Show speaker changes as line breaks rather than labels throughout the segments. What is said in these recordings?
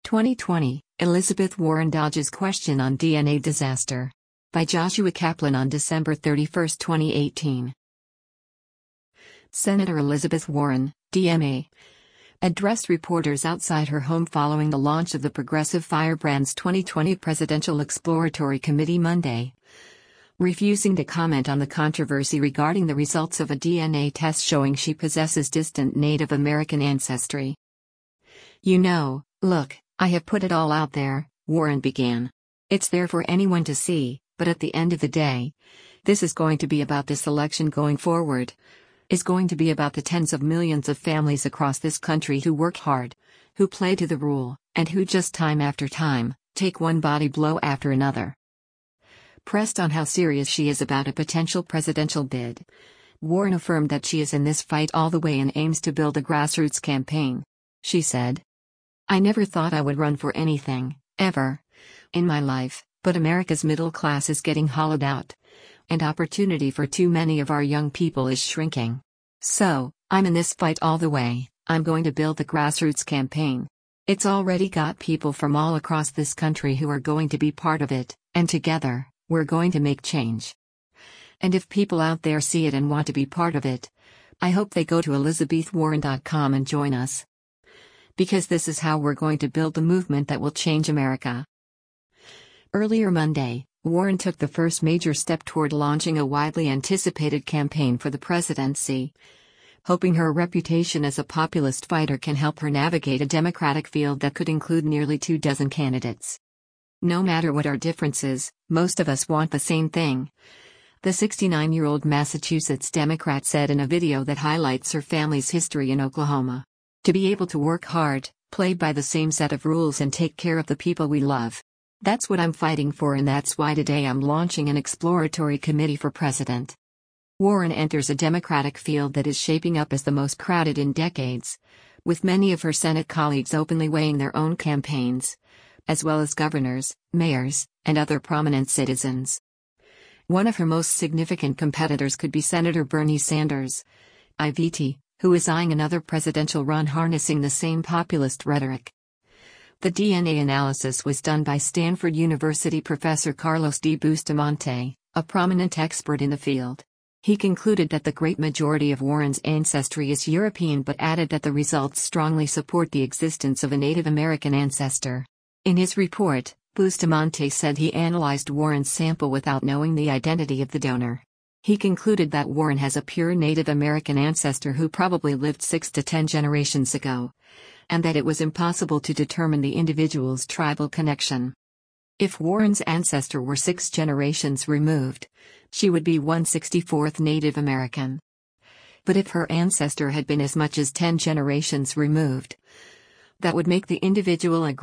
2020, Elizabeth Warren dodges question on DNA disaster. By Joshua Kaplan on December 31, 2018. Senator Elizabeth Warren, DMA, addressed reporters outside her home following the launch of the Progressive Firebrand's 2020 Presidential Exploratory Committee Monday, refusing to comment on the controversy regarding the results of a DNA test showing she possesses distant Native American ancestry. Look, I have put it all out there, Warren began. It's there for anyone to see, but at the end of the day, this is going to be about this election going forward. Is going to be about the tens of millions of families across this country who work hard, who play to the rule, and who just time after time, take one body blow after another. Pressed on how serious she is about a potential presidential bid, Warren affirmed that she is in this fight all the way and aims to build a grassroots campaign. She said, "I never thought I would run for anything, ever, in my life, but America's middle class is getting hollowed out, and opportunity for too many of our young people is shrinking. So, I'm in this fight all the way. I'm going to build the grassroots campaign. It's already got people from all across this country who are going to be part of it, and together, we're going to make change. And if people out there see it and want to be part of it, I hope they go to elizabethwarren.com and join us. Because this is how we're going to build the movement that will change America." Earlier Monday, Warren took the first major step toward launching a widely anticipated campaign for the presidency, hoping her reputation as a populist fighter can help her navigate a Democratic field that could include nearly 24 candidates. "No matter what our differences, most of us want the same thing," the 69-year-old Massachusetts Democrat said in a video that highlights her family's history in Oklahoma. "To be able to work hard, play by the same set of rules and take care of the people we love. That's what I'm fighting for, and that's why today I'm launching an exploratory committee for president." Warren enters a Democratic field that is shaping up as the most crowded in decades, with many of her Senate colleagues openly weighing their own campaigns, as well as governors, mayors, and other prominent citizens. One of her most significant competitors could be Senator Bernie Sanders, IVT, who is eyeing another presidential run harnessing the same populist rhetoric. The DNA analysis was done by Stanford University professor Carlos D. Bustamante, a prominent expert in the field. He concluded that the great majority of Warren's ancestry is European, but added that the results strongly support the existence of a Native American ancestor. In his report, Bustamante said he analyzed Warren's sample without knowing the identity of the donor. He concluded that Warren has a pure Native American ancestor who probably lived 6 to 10 generations ago, and that it was impossible to determine the individual's tribal connection. If Warren's ancestor were 6 generations removed, she would be 1/64th Native American. But if her ancestor had been as much as 10 generations removed, that would make the individual a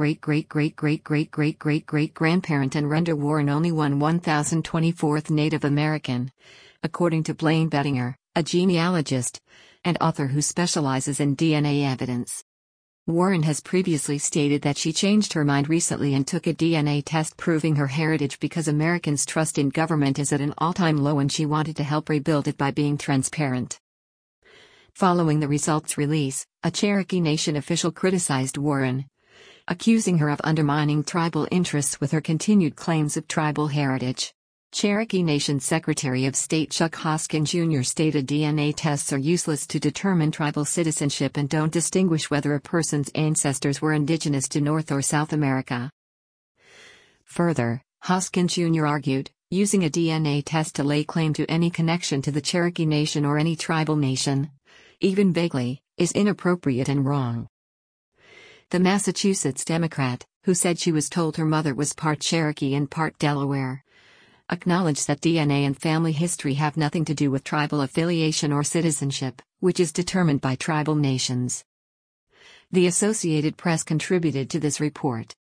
great-great-great-great-great-great-great-great-grandparent and render Warren only 1/1024th Native American, according to Blaine Bettinger, a genealogist and author who specializes in DNA evidence. Warren has previously stated that she changed her mind recently and took a DNA test proving her heritage because Americans' trust in government is at an all-time low and she wanted to help rebuild it by being transparent. Following the results release, a Cherokee Nation official criticized Warren, accusing her of undermining tribal interests with her continued claims of tribal heritage. Cherokee Nation Secretary of State Chuck Hoskin Jr. stated DNA tests are useless to determine tribal citizenship and don't distinguish whether a person's ancestors were indigenous to North or South America. Further, Hoskin Jr. argued, using a DNA test to lay claim to any connection to the Cherokee Nation or any tribal nation, even vaguely, is inappropriate and wrong. The Massachusetts Democrat, who said she was told her mother was part Cherokee and part Delaware, acknowledged that DNA and family history have nothing to do with tribal affiliation or citizenship, which is determined by tribal nations. The Associated Press contributed to this report.